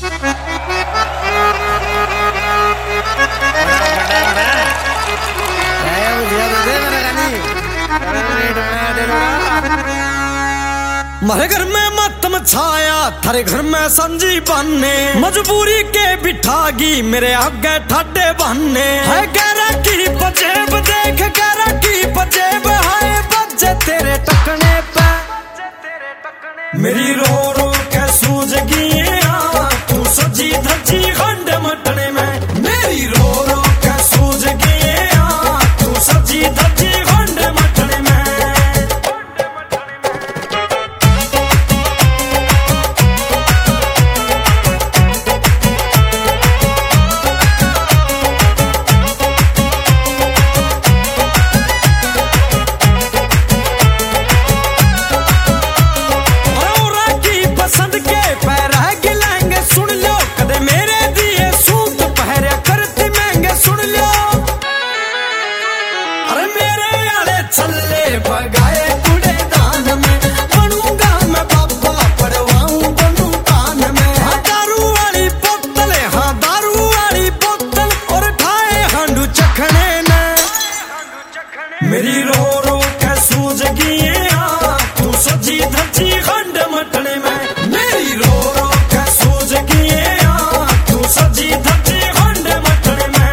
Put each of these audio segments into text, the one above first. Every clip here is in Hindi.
मारे घर में मातम छाया, थारे घर में संजी बन्ने, मजबूरी के बिठागी मेरे आगे ठाडे बन्ने। है गैरा की पजेब देख, गैरा की पजेब, हाय बच्चे तेरे टकने पे मेरी रो रो के सूझ गई तू सजी धजी खंड मटने में। मेरी रो रो के सूझ गई तू सजी धजी खंड मटने में। बगाए कूड़े दान में बनूंगा मैं बाबा, पड़वाऊं बनू कान में। हाँ दारू वाली बोतल, हाँ दारू वाली बोतल, और खाए हांडू चखने ने मेरी रो रो के सूझ गई तू सजी धजी खंड मटने में। मेरी रो रो के सूझ गई तू सजी धजी खंड मटने में।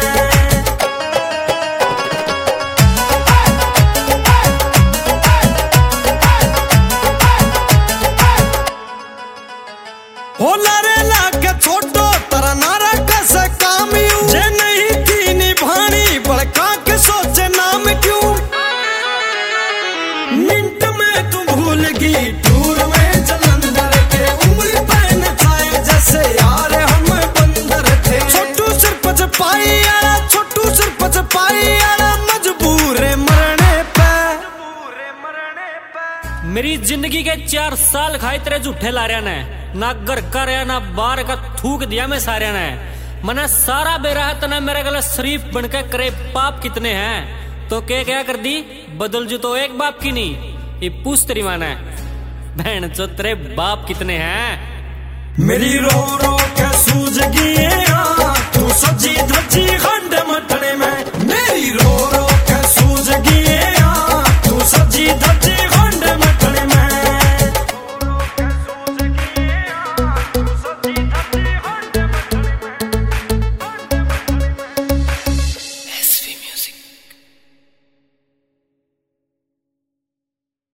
हो लारे लाके छोटो तारा नारा कैसे काम यू, जे नहीं थी निभानी बड़का के सोचे नाम क्यों। मिनट में तू भूल गई टूर में जलंधर के, उम्र पैन छाए जैसे यार हम बंदर थे। छोटू सिर पच पाई आला, छोटू सिर पच पाई आला, मजबूर मरने पे। मेरी जिंदगी के 4 साल खाए तेरे झूठे लारिया ने, ना घर का रहा ना बाहर का, थूक दिया मैं सारे ने। मने सारा बेरा है तना मेरे गले शरीफ बनके करे पाप कितने हैं, तो क्या कर दी बदल जू तो एक बाप की नहीं। ये पूछ तेरी माने बहन जो तेरे बाप कितने हैं। मेरी रो रो के सूझ गई तू सजी धजी खंड मटने में। मेरी रो रो के सूझ गई तू सजी धजी